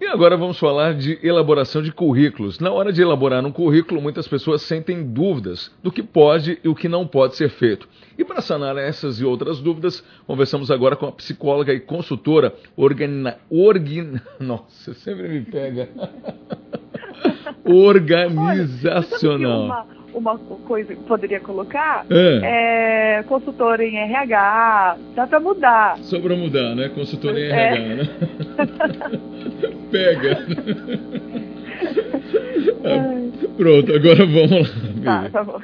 E agora vamos falar de elaboração de currículos. Na hora de elaborar um currículo, muitas pessoas sentem dúvidas do que pode e o que não pode ser feito. E para sanar essas e outras dúvidas, conversamos agora com a psicóloga e consultora Nossa, sempre me pega. Organizacional. Uma coisa que poderia colocar é consultora em RH, dá para mudar. Só para mudar, né? Consultora em RH, né? Pega. Pronto, agora vamos lá. Tá bom.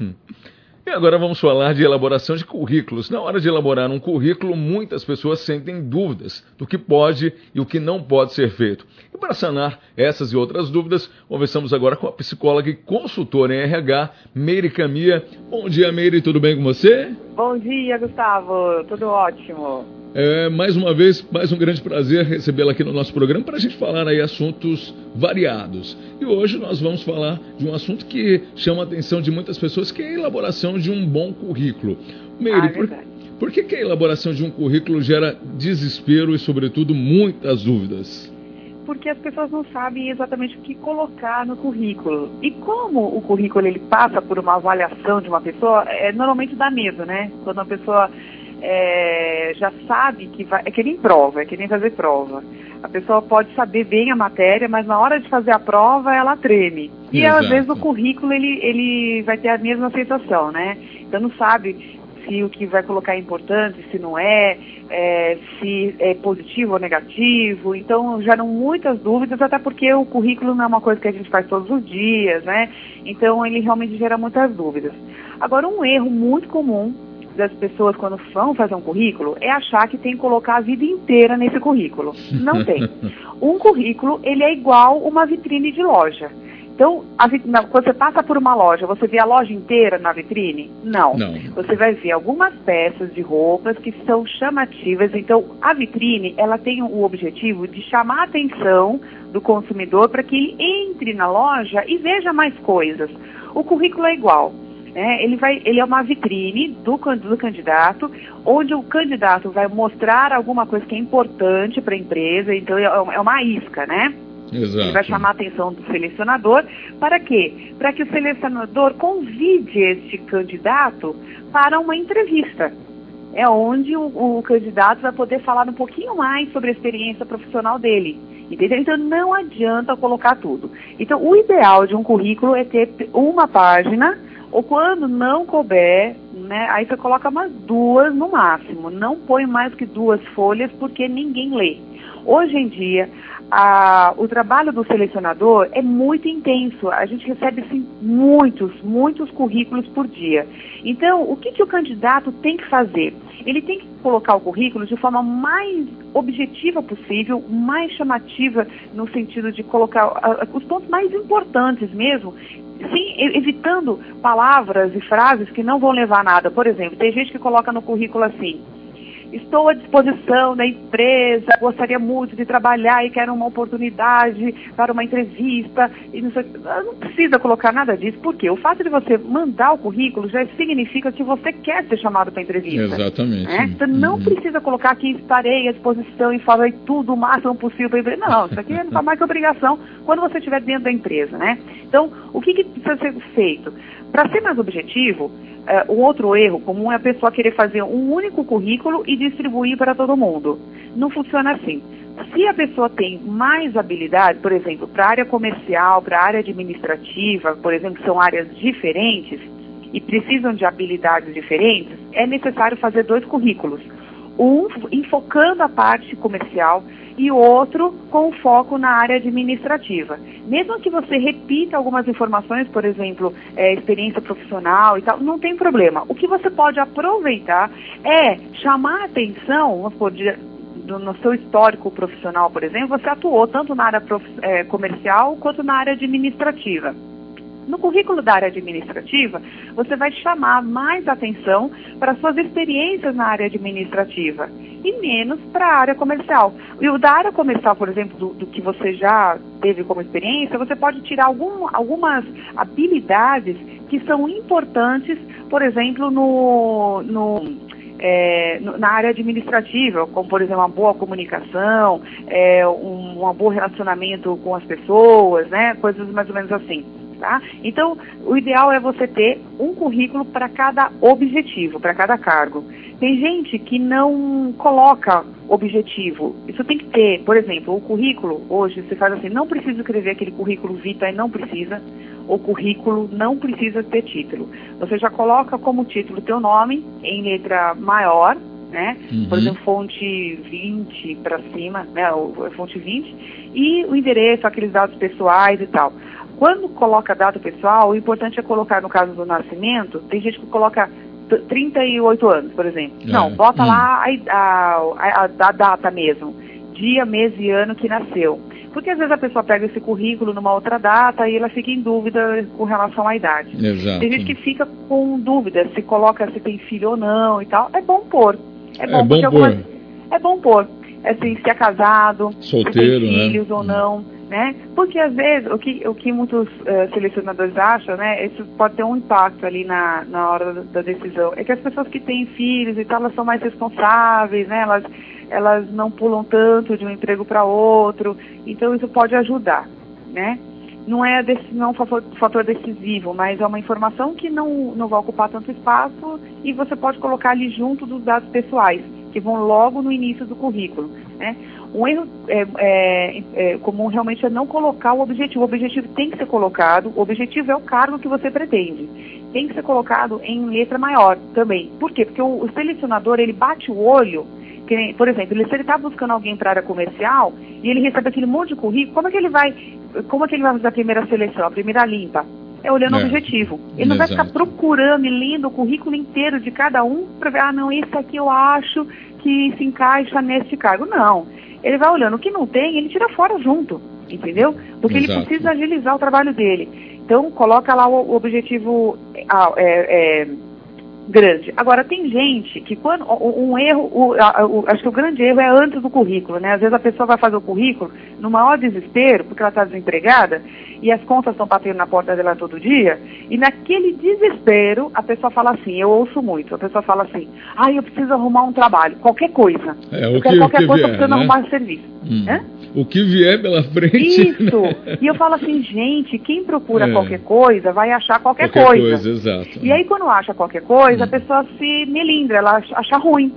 E agora vamos falar de elaboração de currículos. Na hora de elaborar um currículo, muitas pessoas sentem dúvidas do que pode e o que não pode ser feito. E para sanar essas e outras dúvidas, conversamos agora com a psicóloga e consultora em RH, Meire Camia. Bom dia, Meire, tudo bem com você? Bom dia, Gustavo, tudo ótimo. Mais uma vez, mais um grande prazer recebê-la aqui no nosso programa para a gente falar aí assuntos variados. E hoje nós vamos falar de um assunto que chama a atenção de muitas pessoas, que é a elaboração de um bom currículo. Meire, por que a elaboração de um currículo gera desespero e, sobretudo, muitas dúvidas? Porque as pessoas não sabem exatamente o que colocar no currículo. E como o currículo ele passa por uma avaliação de uma pessoa, normalmente dá medo, né? Quando uma pessoa já sabe que vai... É que nem prova, é que nem fazer prova. A pessoa pode saber bem a matéria, mas na hora de fazer a prova ela treme. E às vezes o currículo ele vai ter a mesma sensação, né? Então não sabe se o que vai colocar é importante, se não se é positivo ou negativo. Então geram muitas dúvidas, até porque o currículo não é uma coisa que a gente faz todos os dias, né? Então ele realmente gera muitas dúvidas. Agora, um erro muito comum das pessoas quando vão fazer um currículo é achar que tem que colocar a vida inteira nesse currículo. Não tem. Um currículo, ele é igual uma vitrine de loja. Então, quando você passa por uma loja, você vê a loja inteira na vitrine? Não. Você vai ver algumas peças de roupas que são chamativas. Então, a vitrine, ela tem o objetivo de chamar a atenção do consumidor para que ele entre na loja e veja mais coisas. O currículo é igual. Ele é uma vitrine do candidato, onde o candidato vai mostrar alguma coisa que é importante para a empresa, então é uma isca, né? Exato. Ele vai chamar a atenção do selecionador. Para quê? Para que o selecionador convide este candidato para uma entrevista. É onde o candidato vai poder falar um pouquinho mais sobre a experiência profissional dele. Entendeu? Então não adianta colocar tudo. Então o ideal de um currículo é ter uma página, ou quando não couber, né, aí você coloca umas 2 no máximo. Não põe mais que 2 folhas, porque ninguém lê. Hoje em dia, o trabalho do selecionador é muito intenso. A gente recebe assim, muitos currículos por dia. Então, o que o candidato tem que fazer? Ele tem que colocar o currículo de forma mais objetiva possível, mais chamativa, no sentido de colocar os pontos mais importantes mesmo, sim, evitando palavras e frases que não vão levar a nada. Por exemplo, tem gente que coloca no currículo assim: estou à disposição da empresa, gostaria muito de trabalhar e quero uma oportunidade para uma entrevista. E não precisa colocar nada disso, porque o fato de você mandar o currículo já significa que você quer ser chamado para entrevista. Exatamente. Você não precisa colocar que estarei à disposição e farei tudo o máximo possível para a empresa. Não, isso aqui não é mais que obrigação quando você estiver dentro da empresa, né? Então, o que precisa ser feito? Para ser mais objetivo, um outro erro comum é a pessoa querer fazer um único currículo e distribuir para todo mundo. Não funciona assim. Se a pessoa tem mais habilidade, por exemplo, para a área comercial, para a área administrativa, por exemplo, que são áreas diferentes e precisam de habilidades diferentes, é necessário fazer 2 currículos. Um enfocando a parte comercial e outro com foco na área administrativa. Mesmo que você repita algumas informações, por exemplo, experiência profissional e tal, não tem problema. O que você pode aproveitar é chamar a atenção, vamos supor, no seu histórico profissional, por exemplo, você atuou tanto na área comercial quanto na área administrativa. No currículo da área administrativa, você vai chamar mais atenção para suas experiências na área administrativa e menos para a área comercial. E o da área comercial, por exemplo, do que você já teve como experiência, você pode tirar algumas habilidades que são importantes, por exemplo, na área administrativa, como, por exemplo, uma boa comunicação, um bom relacionamento com as pessoas, né? Coisas mais ou menos assim. Tá? Então, o ideal é você ter um currículo para cada objetivo, para cada cargo. Tem gente que não coloca objetivo. Isso tem que ter, por exemplo, o currículo, hoje você faz assim, não precisa escrever aquele currículo vitae, não precisa. O currículo não precisa ter título. Você já coloca como título teu nome em letra maior, né? Por exemplo, fonte 20 para cima, né? Fonte 20, e o endereço, aqueles dados pessoais e tal. Quando coloca dado pessoal, o importante é colocar, no caso do nascimento, tem gente que coloca 38 anos, por exemplo. Não, bota lá a data mesmo, dia, mês e ano que nasceu. Porque às vezes a pessoa pega esse currículo numa outra data e ela fica em dúvida com relação à idade. Exato. Tem gente que fica com dúvida se coloca se tem filho ou não e tal. É bom pôr. É bom pôr. Assim, se é casado, solteiro, se tem filhos ou não, né? Porque às vezes o que muitos selecionadores acham, né? Isso pode ter um impacto ali na hora da decisão. É que as pessoas que têm filhos e tal, elas são mais responsáveis, né? Elas não pulam tanto de um emprego para outro, então isso pode ajudar, né? Não é um fator decisivo, mas é uma informação que não vai ocupar tanto espaço e você pode colocar ali junto dos dados pessoais, que vão logo no início do currículo, né? Um erro comum realmente é não colocar o objetivo. O objetivo tem que ser colocado, o objetivo é o cargo que você pretende. Tem que ser colocado em letra maior também. Por quê? Porque o selecionador, ele bate o olho. Por exemplo, se ele está buscando alguém para a área comercial e ele recebe aquele monte de currículo, como é que ele vai fazer a primeira seleção, a primeira limpa? É olhando o objetivo. Ele não vai ficar procurando e lendo o currículo inteiro de cada um para ver, não, esse aqui eu acho que se encaixa nesse cargo. Não. Ele vai olhando o que não tem, ele tira fora junto, entendeu? Porque ele precisa agilizar o trabalho dele. Então, coloca lá o objetivo grande. Agora, tem gente que quando acho que o grande erro é antes do currículo, né? Às vezes a pessoa vai fazer o currículo no maior desespero, porque ela está desempregada, e as contas estão batendo na porta dela todo dia, e naquele desespero, a pessoa fala assim, eu ouço muito, a pessoa fala assim, eu preciso arrumar um trabalho, qualquer coisa. Qualquer coisa, eu preciso arrumar um serviço. O que vier pela frente. Isso. Né? E eu falo assim, gente, quem procura qualquer coisa vai achar qualquer coisa. Exato. E aí quando acha qualquer coisa, a pessoa se melindra, ela acha ruim.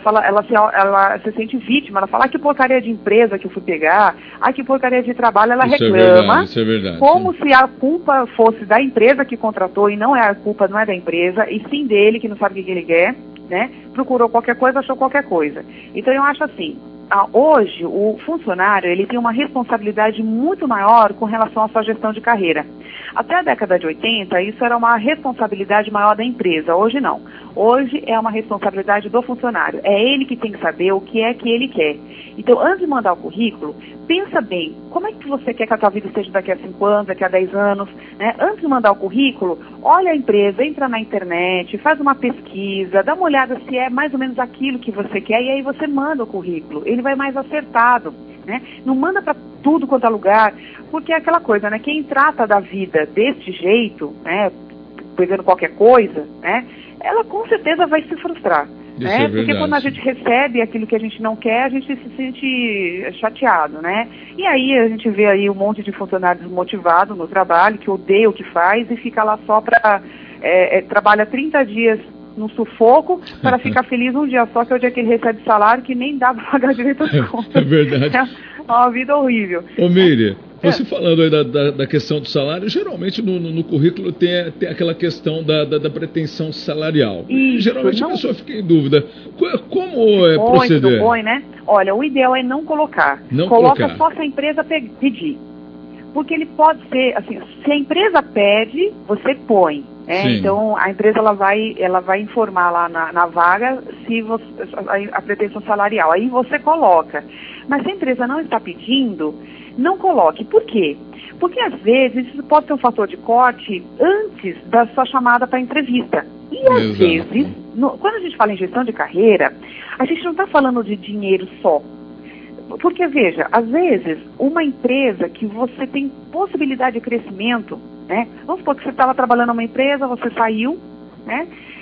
Ela se sente vítima, ela fala, que porcaria de empresa que eu fui pegar, que porcaria de trabalho, ela reclama. Isso é verdade. Como se a culpa fosse da empresa que contratou, e não é a culpa, não é da empresa, e sim dele, que não sabe o que ele quer, né? Procurou qualquer coisa, achou qualquer coisa. Então eu acho assim, hoje o funcionário ele tem uma responsabilidade muito maior com relação à sua gestão de carreira. Até a década de 80, isso era uma responsabilidade maior da empresa, hoje não. Hoje é uma responsabilidade do funcionário. É ele que tem que saber o que é que ele quer. Então, antes de mandar o currículo, pensa bem, como é que você quer que a tua vida esteja daqui a 5 anos, daqui a 10 anos, né? Antes de mandar o currículo, olha a empresa, entra na internet, faz uma pesquisa, dá uma olhada se é mais ou menos aquilo que você quer, e aí você manda o currículo. Ele vai mais acertado, né? Não manda para tudo quanto é lugar, porque é aquela coisa, né? Quem trata da vida desse jeito, né? Pegando qualquer coisa, né? Ela com certeza vai se frustrar. Né? Porque quando a gente recebe aquilo que a gente não quer, a gente se sente chateado, né? E aí a gente vê aí um monte de funcionários desmotivados no trabalho, que odeia o que faz e fica lá só para... trabalha 30 dias no sufoco para ficar feliz um dia só, que é o dia que ele recebe salário, que nem dá para pagar direito às contas. É verdade. É uma vida horrível. Ô Miriam, você falando aí da questão do salário, geralmente no currículo tem aquela questão da pretensão salarial. Isso, geralmente a pessoa fica em dúvida. Como proceder? Põe, né? Olha, o ideal é não colocar. Coloca só se a empresa pedir. Porque ele pode ser, assim, se a empresa pede, você põe. Então, a empresa ela vai informar lá na vaga se a pretensão salarial. Aí você coloca. Mas se a empresa não está pedindo, não coloque. Por quê? Porque às vezes isso pode ser um fator de corte antes da sua chamada para entrevista. E às vezes, quando a gente fala em gestão de carreira, a gente não está falando de dinheiro só. Porque, veja, às vezes, uma empresa que você tem possibilidade de crescimento, né? Vamos supor que você estava trabalhando numa empresa, você saiu, né?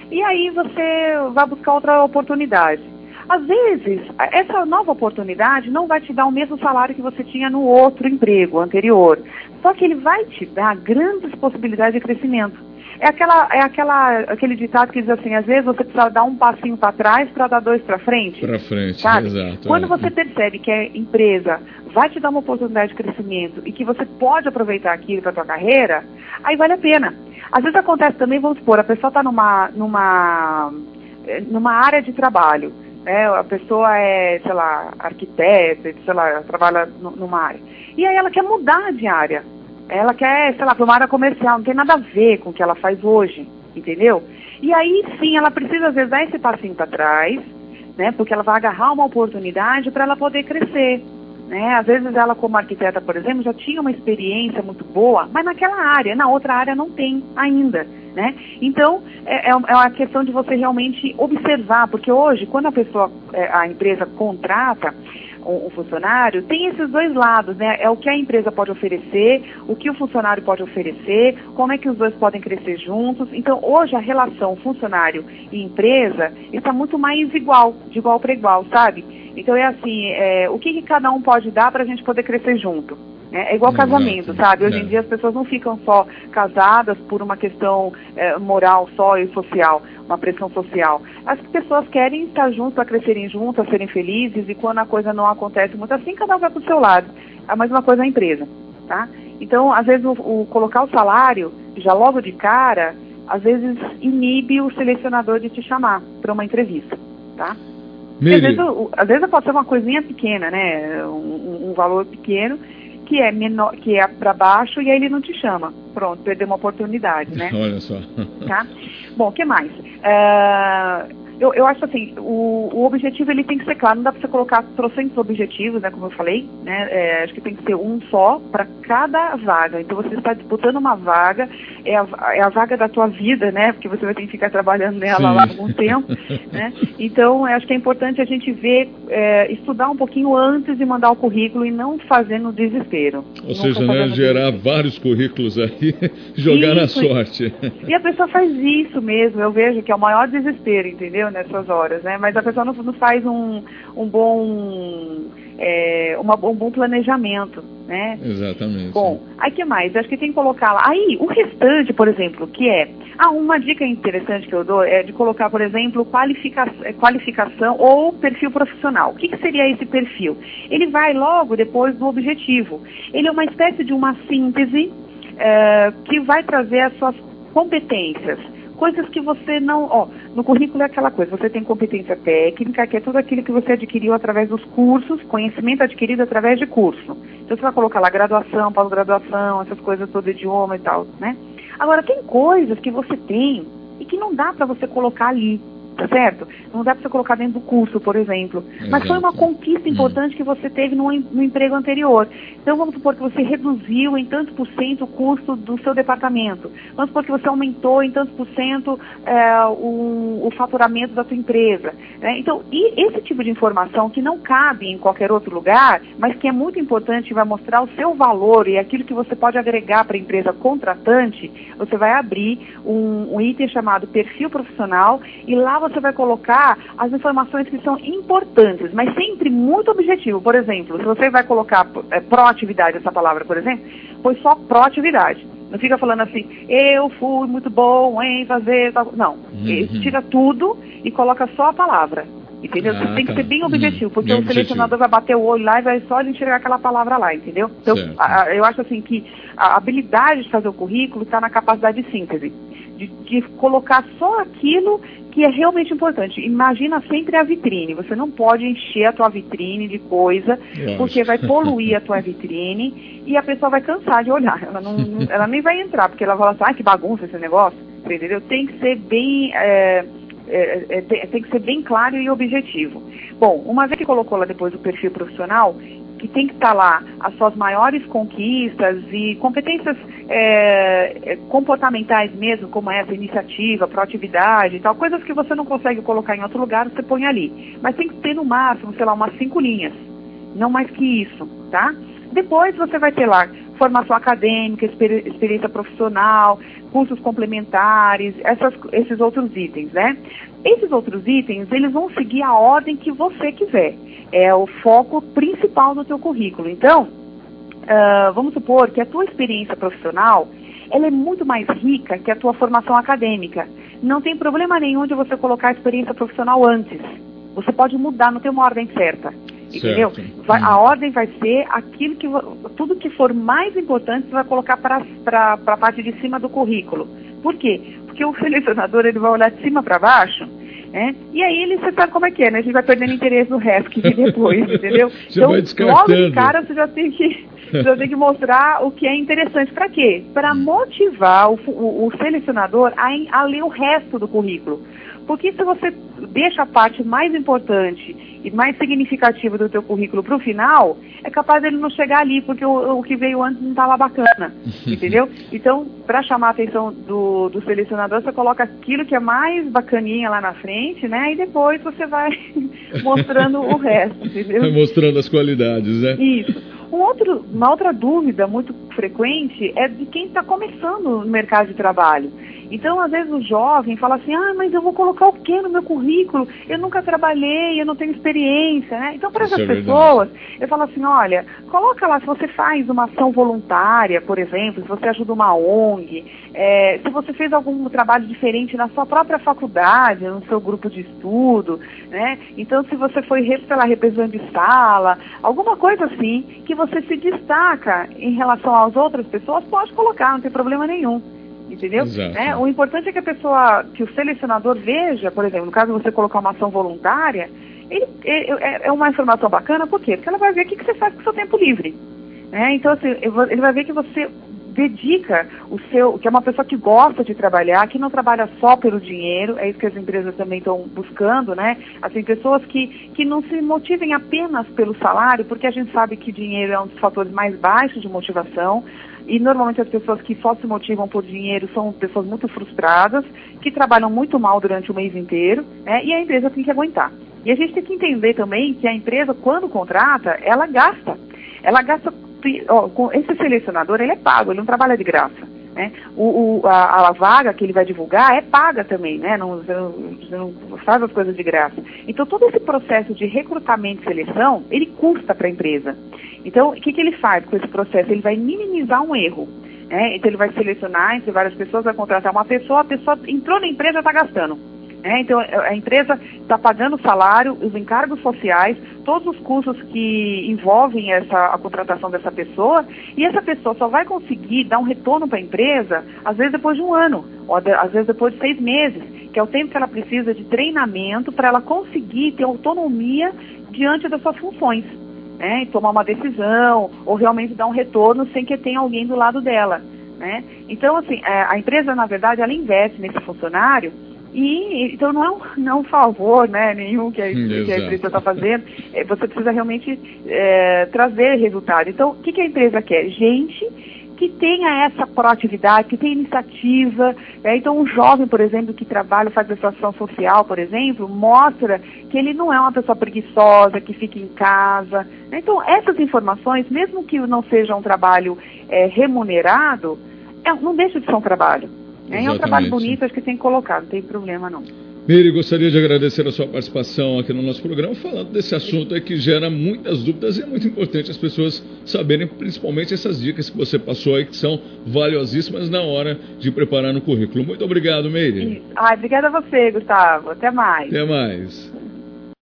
e aí você vai buscar outra oportunidade. Às vezes, essa nova oportunidade não vai te dar o mesmo salário que você tinha no outro emprego anterior, só que ele vai te dar grandes possibilidades de crescimento. É aquele ditado que diz assim, às vezes você precisa dar um passinho para trás para dar dois para frente. Para frente, sabe? exato. Quando você percebe que a empresa vai te dar uma oportunidade de crescimento e que você pode aproveitar aquilo para a tua carreira, aí vale a pena. Às vezes acontece também, vamos supor, a pessoa está numa área de trabalho, né? A pessoa é, sei lá, arquiteta, sei lá, trabalha numa área. E aí ela quer mudar de área. Ela quer, sei lá, para uma área comercial, não tem nada a ver com o que ela faz hoje, entendeu? E aí, sim, ela precisa, às vezes, dar esse passinho para trás, né? Porque ela vai agarrar uma oportunidade para ela poder crescer, né? Às vezes ela, como arquiteta, por exemplo, já tinha uma experiência muito boa, mas naquela área, na outra área não tem ainda, né? Então, é uma questão de você realmente observar, porque hoje, quando a empresa contrata um funcionário, tem esses dois lados, né? É o que a empresa pode oferecer, o que o funcionário pode oferecer, como é que os dois podem crescer juntos. Então, hoje, a relação funcionário e empresa está muito mais igual, de igual para igual, sabe? Então, é assim, o que cada um pode dar para a gente poder crescer junto? É igual casamento, sabe? Hoje em dia as pessoas não ficam só casadas por uma questão moral só e social, uma pressão social. As pessoas querem estar juntas, para crescerem juntas, serem felizes, e quando a coisa não acontece muito assim, cada um vai para o seu lado. A mesma coisa a empresa, tá? Então, às vezes, colocar o salário, já logo de cara, às vezes inibe o selecionador de te chamar para uma entrevista, tá? Às vezes pode ser uma coisinha pequena, né? Um valor pequeno, que é menor, que é para baixo, e aí ele não te chama. Pronto, perdeu uma oportunidade, né? Olha só. Tá? Bom, o que mais? Eu acho assim, o objetivo ele tem que ser claro, não dá para você colocar trocentos objetivos, né, como eu falei, né, acho que tem que ser um só para cada vaga. Então você está disputando uma vaga, é a vaga da tua vida, né, porque você vai ter que ficar trabalhando nela lá algum tempo, né. Então acho que é importante a gente ver, estudar um pouquinho antes de mandar o currículo e não fazer no desespero. Ou seja, né, gerar vários currículos aí, jogar na sorte. E a pessoa faz isso mesmo, eu vejo que é o maior desespero, entendeu? Nessas horas, né? Mas a pessoa não faz um bom planejamento, né? Exatamente. Bom, aí que mais? Acho que tem que colocar lá. Aí, o restante, por exemplo, que é... uma dica interessante que eu dou é de colocar, por exemplo, qualificação ou perfil profissional. O que seria esse perfil? Ele vai logo depois do objetivo. Ele é uma espécie de uma síntese que vai trazer as suas competências. Coisas que você não... no currículo é aquela coisa, você tem competência técnica, que é tudo aquilo que você adquiriu através dos cursos, conhecimento adquirido através de curso. Então você vai colocar lá graduação, pós-graduação, essas coisas todo idioma e tal, né? Agora, tem coisas que você tem e que não dá para você colocar ali, tá certo? Não dá para você colocar dentro do curso, por exemplo. Mas foi uma conquista importante que você teve no emprego anterior. Então, vamos supor que você reduziu em tantos por cento o custo do seu departamento. Vamos supor que você aumentou em tantos por cento o faturamento da sua empresa, né? Então, e esse tipo de informação que não cabe em qualquer outro lugar, mas que é muito importante e vai mostrar o seu valor e aquilo que você pode agregar para a empresa contratante, você vai abrir um item chamado perfil profissional e lá você vai colocar as informações que são importantes, mas sempre muito objetivo. Por exemplo, se você vai colocar proatividade, essa palavra, por exemplo, põe só proatividade. Não fica falando assim, eu fui muito bom em fazer tal. Não, tira tudo e coloca só a palavra. Entendeu? Você tem que ser bem objetivo, porque o selecionador vai bater o olho lá e vai só enxergar aquela palavra lá, entendeu? Então, eu acho assim que a habilidade de fazer o currículo está na capacidade de síntese, de colocar só aquilo que é realmente importante. Imagina sempre a vitrine. Você não pode encher a tua vitrine de coisa, porque vai poluir a tua vitrine e a pessoa vai cansar de olhar. Ela nem vai entrar, porque ela vai falar assim, que bagunça esse negócio, entendeu? Tem que ser bem... tem que ser bem claro e objetivo. Bom, uma vez que colocou lá depois o perfil profissional, que tem que estar lá as suas maiores conquistas e competências comportamentais mesmo, como essa iniciativa, proatividade e tal, coisas que você não consegue colocar em outro lugar, você põe ali. Mas tem que ter no máximo, sei lá, umas 5 linhas, não mais que isso, tá? Depois você vai ter lá formação acadêmica, experiência profissional, cursos complementares, esses outros itens, né? Esses outros itens, eles vão seguir a ordem que você quiser. É o foco principal do teu currículo. Então, vamos supor que a tua experiência profissional, ela é muito mais rica que a tua formação acadêmica. Não tem problema nenhum de você colocar a experiência profissional antes. Você pode mudar, não tem uma ordem certa. Entendeu? A ordem vai ser aquilo que tudo que for mais importante você vai colocar para a parte de cima do currículo. Por quê? Porque o selecionador ele vai olhar de cima para baixo, né? E aí você sabe como é que é, né? A gente vai perdendo interesse no resto que vem depois, entendeu? Então, logo de cara você já tem que mostrar o que é interessante. Para quê? Para motivar o selecionador a ler o resto do currículo. Porque se você deixa a parte mais importante e mais significativa do teu currículo para o final, é capaz dele não chegar ali, porque o que veio antes não está lá bacana, entendeu? Então, para chamar a atenção do selecionador, você coloca aquilo que é mais bacaninha lá na frente, né? E depois você vai mostrando o resto, entendeu? Vai mostrando as qualidades, né? Isso. Uma outra dúvida muito frequente é de quem está começando no mercado de trabalho. Então, às vezes o jovem fala assim, mas eu vou colocar o quê no meu currículo? Eu nunca trabalhei, eu não tenho experiência, né? Então, para essas pessoas, eu falo assim, olha, coloca lá se você faz uma ação voluntária, por exemplo, se você ajuda uma ONG, se você fez algum trabalho diferente na sua própria faculdade, no seu grupo de estudo, né? Então, se você foi, sei lá, representante de sala, alguma coisa assim, que você se destaca em relação às outras pessoas, pode colocar, não tem problema nenhum. Entendeu? O importante é que o selecionador veja, por exemplo, no caso de você colocar uma ação voluntária, é uma informação bacana, por quê? Porque ela vai ver o que você faz com o seu tempo livre. Né? Então, assim, ele vai ver que você dedica que é uma pessoa que gosta de trabalhar, que não trabalha só pelo dinheiro, é isso que as empresas também estão buscando, né? Assim, pessoas que não se motivem apenas pelo salário, porque a gente sabe que dinheiro é um dos fatores mais baixos de motivação. E normalmente as pessoas que só se motivam por dinheiro são pessoas muito frustradas, que trabalham muito mal durante o mês inteiro, né? E a empresa tem que aguentar. E a gente tem que entender também que a empresa, quando contrata, ela gasta. Esse selecionador, ele é pago, ele não trabalha de graça. Né? A vaga que ele vai divulgar é paga também, né? Você não faz as coisas de graça. Então, todo esse processo de recrutamento e seleção, ele custa para a empresa. Então, o que ele faz com esse processo? Ele vai minimizar um erro. Né? Então, ele vai selecionar entre várias pessoas, vai contratar uma pessoa, a pessoa entrou na empresa e está gastando. Então, a empresa está pagando o salário, os encargos sociais, todos os custos que envolvem a contratação dessa pessoa, e essa pessoa só vai conseguir dar um retorno para a empresa, às vezes depois de um ano, ou às vezes depois de 6 meses, que é o tempo que ela precisa de treinamento para ela conseguir ter autonomia diante das suas funções. E tomar uma decisão, ou realmente dar um retorno sem que tenha alguém do lado dela. Né? Então, assim, a empresa, na verdade, ela investe nesse funcionário. Então não é um favor, né, nenhum que a empresa está fazendo. Você precisa realmente trazer resultado. Então, o que a empresa quer? Gente que tenha essa proatividade, que tenha iniciativa. Então, um jovem, por exemplo, que trabalha, faz essa ação social, por exemplo, mostra que ele não é uma pessoa preguiçosa, que fica em casa. Então, essas informações, mesmo que não seja um trabalho remunerado, não deixa de ser um trabalho. É um trabalho bonito, acho que tem que colocar, não tem problema não. Meire, gostaria de agradecer a sua participação aqui no nosso programa, falando desse assunto aí que gera muitas dúvidas e é muito importante as pessoas saberem, principalmente essas dicas que você passou aí, que são valiosíssimas na hora de preparar no currículo. Muito obrigado, Meire. Obrigada a você, Gustavo. Até mais. Até mais.